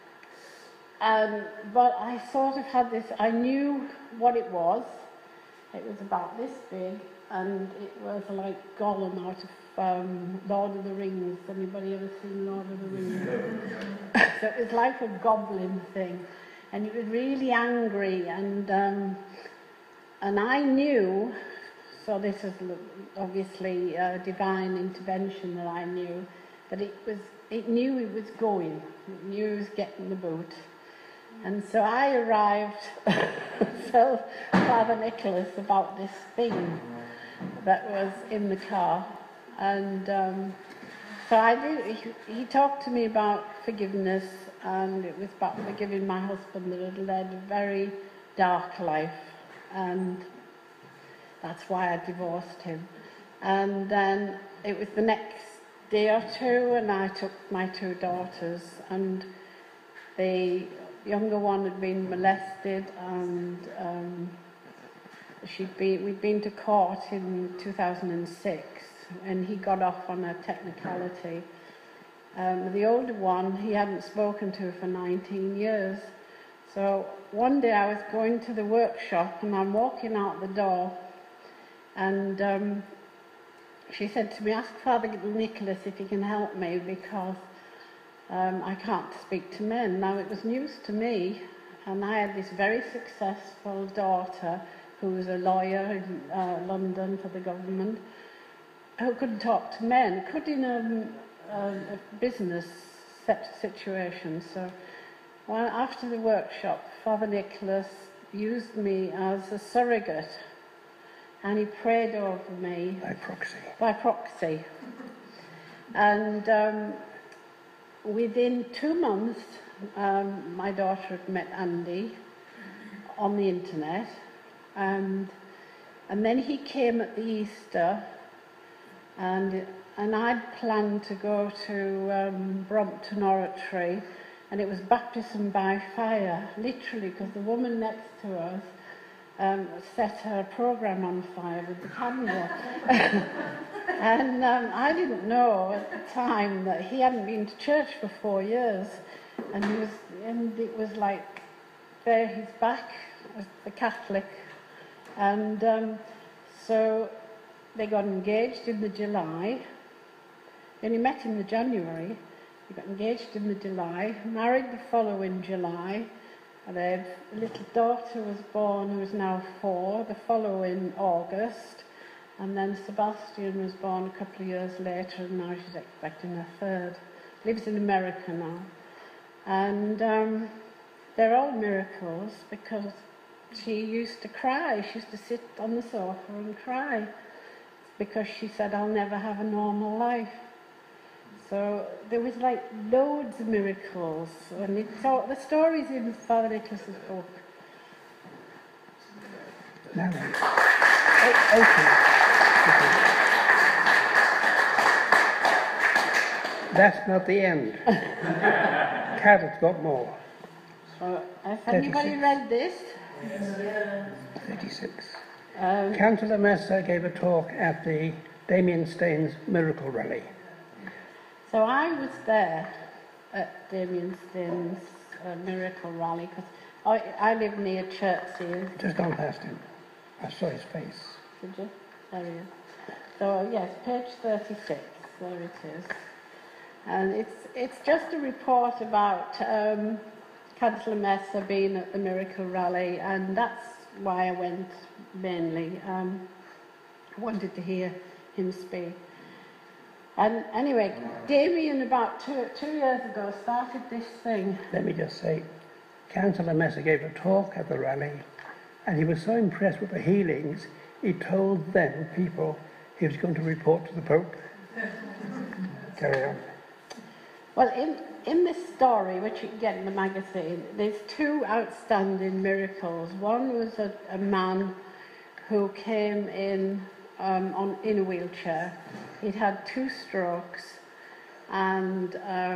but I sort of had this, I knew what it was. It was about this big, and it was like Gollum out of Lord of the Rings. Anybody ever seen Lord of the Rings? So it was like a goblin thing, and it was really angry, and I knew, so this is obviously divine intervention that I knew, that it knew it was going. It knew it was getting the boot. And so I arrived tell Father Nicholas about this thing that was in the car. And so I did. He talked to me about forgiveness, and it was about forgiving my husband that had led a very dark life, and that's why I divorced him. And then it was the next day or two, and I took my 2 daughters, and the younger one had been molested, and we'd been to court in 2006, and he got off on a technicality. The older one, he hadn't spoken to for 19 years. So one day I was going to the workshop, and I'm walking out the door, and she said to me, ask Father Nicholas if he can help me, because I can't speak to men. Now, it was news to me, and I had this very successful daughter who was a lawyer in London for the government, who could talk to men, could in a business situation. So, well, after the workshop, Father Nicholas used me as a surrogate, and he prayed over me. By proxy. By proxy. And within 2 months, my daughter had met Andy on the internet, and then he came at the Easter, and I'd planned to go to Brompton Oratory, and it was baptism by fire, literally, because the woman next to us set her programme on fire with the candle. And I didn't know at the time that he hadn't been to church for 4 years, and it was like, there he's back as the Catholic. And so they got engaged in the July. They only met in the January. They got engaged in the July, married the following July. Their little daughter was born, who is now 4, the following August. And then Sebastian was born a couple of years later, and now she's expecting her 3rd. Lives in America now. And they're all miracles, because she used to cry. She used to sit on the sofa and cry, because she said, I'll never have a normal life. So there was like loads of miracles, and the story's in Father Nicholas's book. Now then. Okay. That's not the end. Carol's got more. So, has anybody 36. read this? 36. Councillor Messer gave a talk at the Damien Staines Miracle Rally. So I was there at Damien Staines Miracle Rally, because I live near Chertsey. Just gone past him. I saw his face. Did you? There he is. So yes, page 36, there it is. And it's just a report about Councillor Messer being at the Miracle Rally, and that's why I went mainly. I wanted to hear him speak. And anyway, Damien about two years ago started this thing. Let me just say, Councillor Messer gave a talk at the rally, and he was so impressed with the healings, he told then people he was going to report to the Pope. Carry on. Well, in this story, which you can get in the magazine, there's 2 outstanding miracles. One was a man who came in in a wheelchair. He'd had 2 strokes, and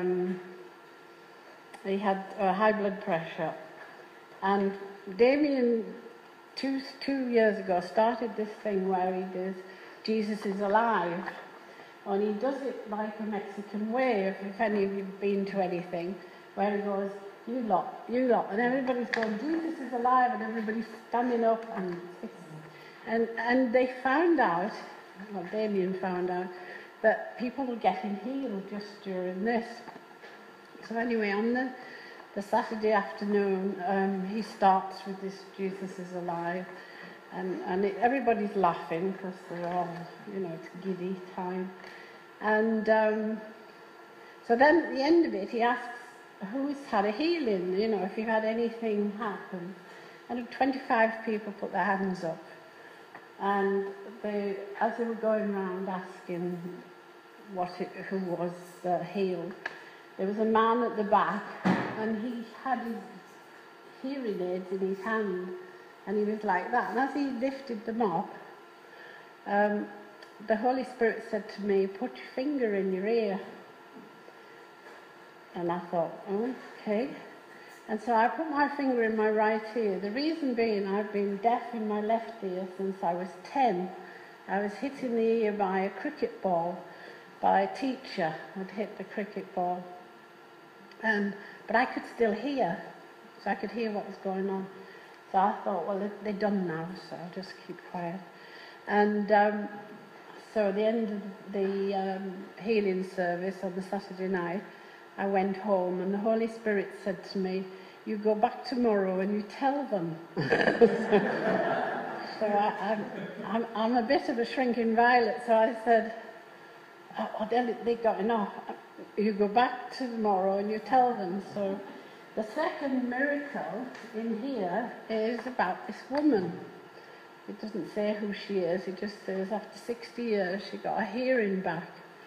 he had high blood pressure. And Damien, two years ago, started this thing where he does Jesus is alive. And he does it like a Mexican way, if any of you have been to anything, where he goes, you lot, and everybody's going, Jesus is alive, and everybody's standing up, and they found out, well, Damien found out, that people were getting healed just during this. So anyway, on the Saturday afternoon, he starts with this Jesus is alive, and everybody's laughing because they're all, it's giddy time. And so then at the end of it, he asks who's had a healing, if you've had anything happen. and 25 people put their hands up. And as they were going round asking who was healed, there was a man at the back, and he had his hearing aids in his hand, and he was like that. And as he lifted them up, the Holy Spirit said to me, "Put your finger in your ear." And I thought, oh, okay. And so I put my finger in my right ear. The reason being, I've been deaf in my left ear since I was 10. I was hit in the ear by a cricket ball, by a teacher. I'd hit the cricket ball. But I could still hear, so I could hear what was going on. So I thought, well, they're done now, so I'll just keep quiet. And so at the end of the healing service on the Saturday night, I went home, and the Holy Spirit said to me, "You go back tomorrow and you tell them." So I'm a bit of a shrinking violet, so I said, "Oh, they got enough. You go back tomorrow and you tell them." So the second miracle in here is about this woman. It doesn't say who she is, it just says after 60 years she got her hearing back.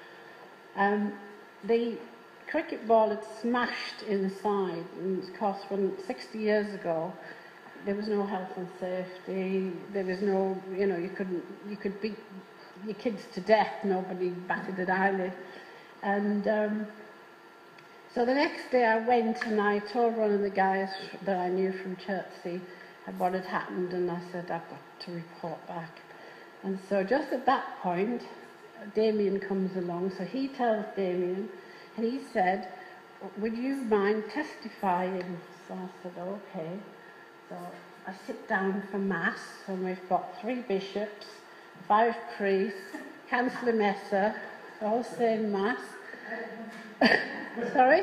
The cricket ball had smashed inside, and of course, when 60 years ago, there was no health and safety. There was no, you could beat your kids to death. Nobody batted an eyelid. And so the next day, I went and I told one of the guys that I knew from Chertsey what had happened, and I said, "I've got to report back." And so just at that point, Damien comes along. So he tells Damien. And he said, "Would you mind testifying?" So I said, "Okay." So I sit down for Mass, and we've got 3 bishops, 5 priests, Councillor Messer, all saying Mass. Sorry?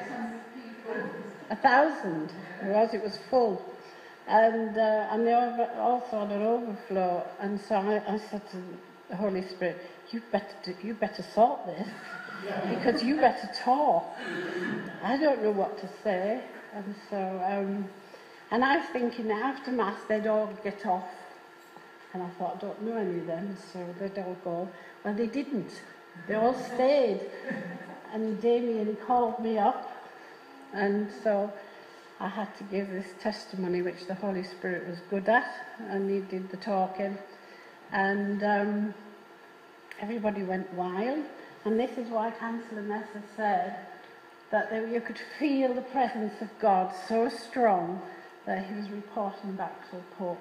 1,000. It was full. And they also had an overflow. And so I said to the Holy Spirit, you better sort this. Because you better talk. I don't know what to say. And so, and I was thinking that after Mass they'd all get off. And I thought, I don't know any of them, so they'd all go. Well, they didn't. They all stayed. And Damien called me up. And so I had to give this testimony, which the Holy Spirit was good at. And he did the talking. And everybody went wild. And this is why Councillor Messer said that you could feel the presence of God so strong that he was reporting back to the Pope.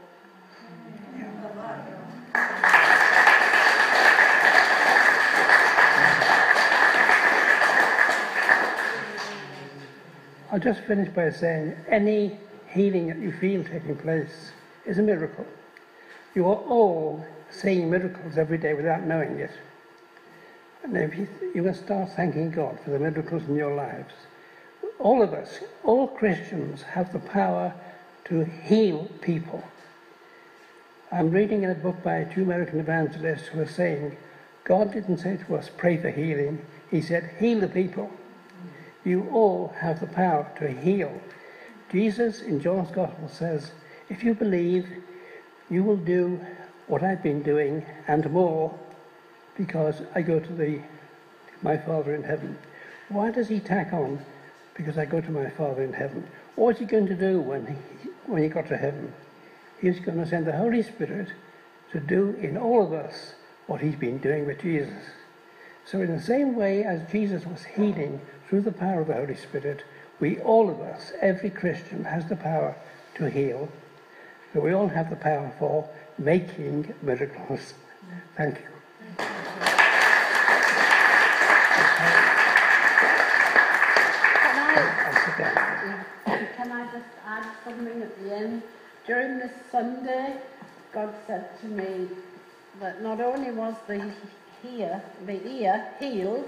I'll just finish by saying any healing that you feel taking place is a miracle. You are all seeing miracles every day without knowing it. And if you can start thanking God for the miracles in your lives. All of us, all Christians, have the power to heal people. I'm reading in a book by 2 American evangelists who are saying, God didn't say to us, pray for healing. He said, heal the people. You all have the power to heal. Jesus in John's Gospel says, if you believe, you will do what I've been doing and more, because I go to my Father in heaven. Why does he tack on, because I go to my Father in heaven? What is he going to do when he got to heaven? He's going to send the Holy Spirit to do in all of us what he's been doing with Jesus. So in the same way as Jesus was healing through the power of the Holy Spirit, we, all of us, every Christian, has the power to heal. So we all have the power for making miracles. Thank you. Can I just add something at the end? During this Sunday, God said to me that not only was the ear healed,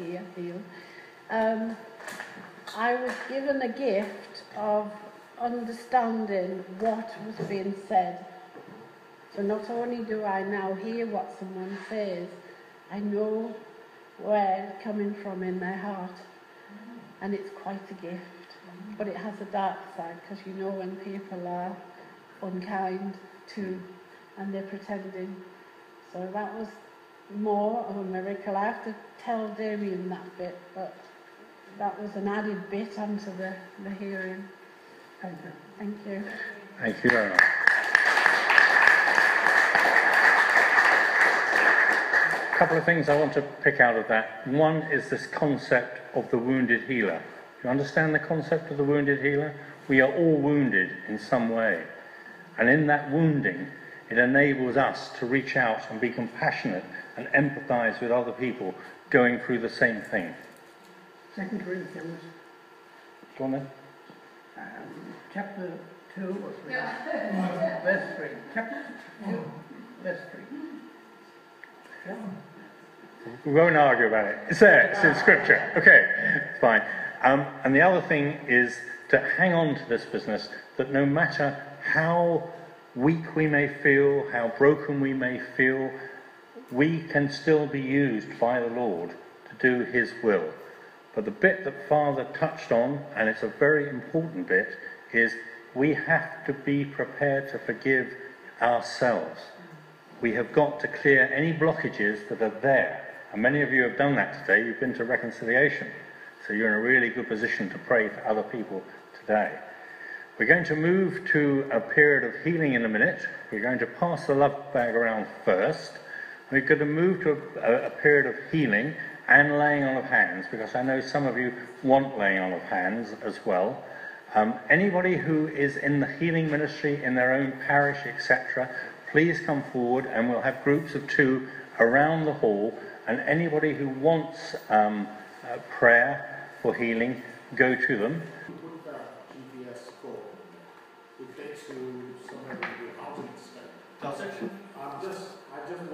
I was given a gift of understanding what was being said. So not only do I now hear what someone says, I know where it's coming from in their heart. And it's quite a gift. But it has a dark side, because you know when people are unkind to, and they're pretending. So that was more of a miracle. I have to tell Damien that bit, but that was an added bit onto the hearing. Thank you. Thank you. Thank you very much. A couple of things I want to pick out of that. One is this concept of the wounded healer. Do you understand the concept of the wounded healer? We are all wounded in some way. And in that wounding, it enables us to reach out and be compassionate and empathise with other people going through the same thing. 2 Corinthians, Go on then. chapter 2 or 3, verse 3. Chapter 2, verse 3. Yeah. We won't argue about it. It's there. It's in Scripture. Okay, it's fine. And the other thing is to hang on to this business, that no matter how weak we may feel, how broken we may feel, we can still be used by the Lord to do His will. But the bit that Father touched on, and it's a very important bit, is we have to be prepared to forgive ourselves. We have got to clear any blockages that are there. And many of you have done that today. You've been to reconciliation. So you're in a really good position to pray for other people today. We're going to move to a period of healing in a minute. We're going to pass the love bag around first. We're going to move to a period of healing and laying on of hands, because I know some of you want laying on of hands as well. Anybody who is in the healing ministry in their own parish, etc., please come forward, and we'll have groups of 2 around the hall. And anybody who wants prayer for healing, go to them. Put that GPS code. It takes you somewhere in the housing estate. Does it? I just